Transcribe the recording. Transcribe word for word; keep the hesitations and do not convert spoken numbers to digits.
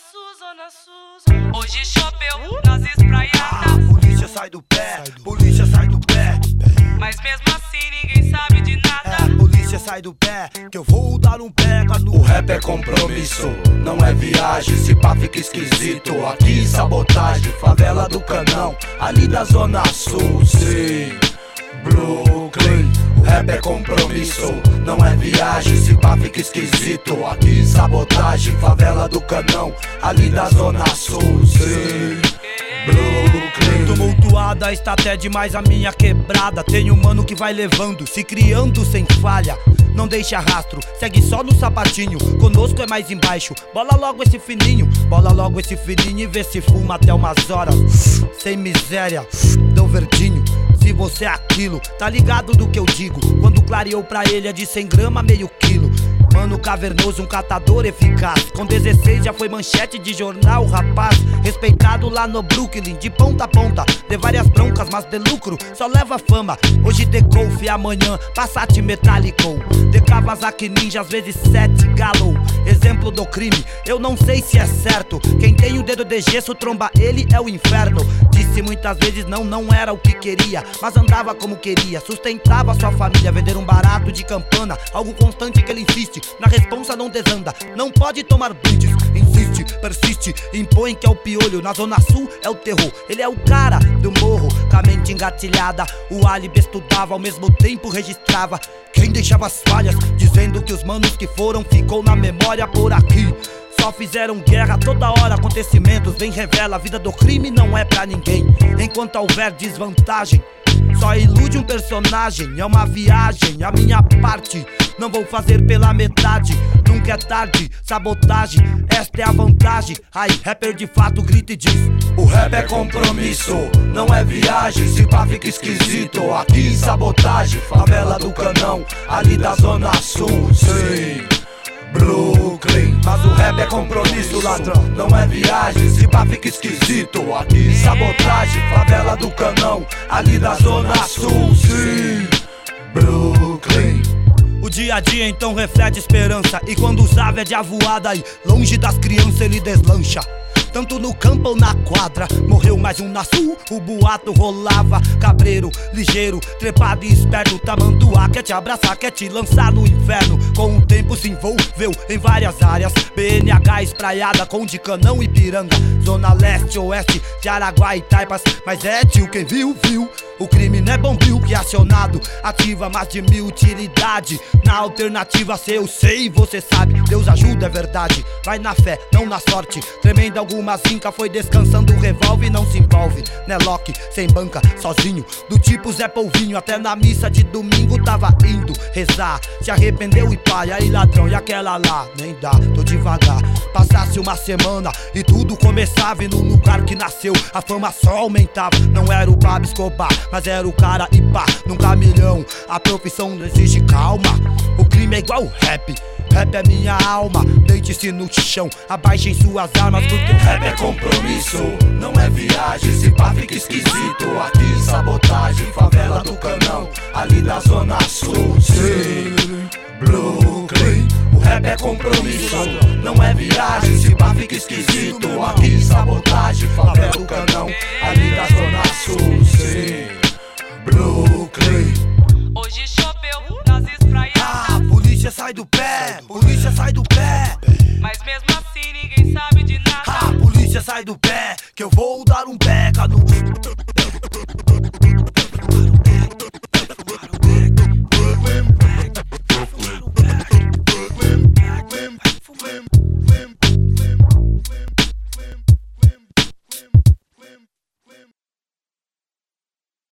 Sul, Zona Sul. Hoje choveu nas espraiadas. Polícia sai do pé, polícia sai do pé. Mas mesmo assim ninguém sabe de nada. É, polícia sai do pé, que eu vou dar um pega no. O rap é compromisso, não é viagem. Se pá fica esquisito, aqui sabotagem. Favela do Canão, ali da Zona Sul. Sim, Brooklyn. O rap é compromisso, não é viagem. Se pá fica esquisito, aqui sabotagem. Favela do Canão, ali da Zona Sul. Sim, Brooklyn. Tumultuada está até demais a minha quebrada. Tem um mano que vai levando, se criando sem falha. Não deixa rastro, segue só no sapatinho. Conosco é mais embaixo, bola logo esse fininho. Bola logo esse fininho e vê se fuma até umas horas. Sem miséria, deu verdinho. Se você é aquilo, tá ligado do que eu digo. Quando clareou pra ele é de cem gramas, meio quilo. Mano cavernoso, um catador eficaz. Com dezesseis já foi manchete de jornal, rapaz. Respeitado lá no Brooklyn, de ponta a ponta. De várias broncas, mas de lucro, só leva fama. Hoje de Golf, amanhã Passat Metallico. De Kawasaki Ninja, às vezes sete Galo. Exemplo do crime, eu não sei se é certo. Quem tem o dedo de gesso, tromba ele é o inferno. Disse muitas vezes não, não era o que queria, mas andava como queria, sustentava sua família. Vender um barato de campana, algo constante que ele insiste. Na responsa não desanda, não pode tomar brindes. Insiste, persiste, impõe que é o piolho. Na Zona Sul é o terror, ele é o cara do morro. Com a mente engatilhada, o álibi estudava, ao mesmo tempo registrava quem deixava as falhas, dizendo que os manos que foram ficou na memória por aqui. Só fizeram guerra toda hora, acontecimentos vem revela. A vida do crime não é pra ninguém, enquanto houver desvantagem. Só ilude um personagem, é uma viagem. A minha parte, não vou fazer pela metade. Nunca é tarde, sabotagem, esta é a vantagem. Aí, rapper de fato grita e diz: o rap é compromisso, não é viagem. Se pá fica esquisito, aqui sabotagem. Favela do Canão, ali da Zona Sul. Sim, Brooklyn. Mas o rap é compromisso, ladrão, não é viagem. Se pá fica esquisito, aqui sabotagem. Favela do Canão, ali da Zona Sul. Sim, Brooklyn. O dia a dia então reflete esperança. E quando os ave é de avoada aí, longe das crianças ele deslancha. Tanto no campo ou na quadra, morreu mais um na sul, o boato rolava. Cabreiro, ligeiro, trepado e esperto. Tamanduá quer te abraçar, quer te lançar no inferno. Com o tempo se envolveu em várias áreas. B N H espraiada com de Canão e Piranga. Zona leste, oeste, de Araguá e Taipas. Mas é tio, quem viu, viu. O crime não é bombril que acionado ativa mais de mil utilidade. Na alternativa se eu sei, você sabe, Deus ajuda, é verdade. Vai na fé, não na sorte. Tremenda alguma zinca, foi descansando o revólver e não se envolve. Né Loki, sem banca, sozinho, do tipo Zé Polvinho. Até na missa de domingo tava indo rezar. Se arrependeu e pai, aí ladrão, e aquela lá? Nem dá, tô devagar. Passasse uma semana e tudo começava. E no lugar que nasceu, a fama só aumentava. Não era o Pablo Escobar, mas era o cara e pá, num caminhão. A profissão não exige calma. O crime é igual rap, rap é minha alma. Deite-se no chão, abaixem suas armas, porque rap é compromisso, não é viagem. Se pá fica esquisito, aqui sabotagem. Favela do Canão, ali da Zona Sul. Sim, Brooklyn. O rap é compromisso, não é viagem. Se pá fica esquisito, aqui sabotagem. Favela do Canão, ali da Zona Sul. Sim, Brooklyn. Hoje choveu nas espraiadas. Ah, polícia sai do pé, polícia sai do pé. Mas mesmo assim ninguém sabe de nada. Ah, polícia sai do pé, que eu vou dar um pega no.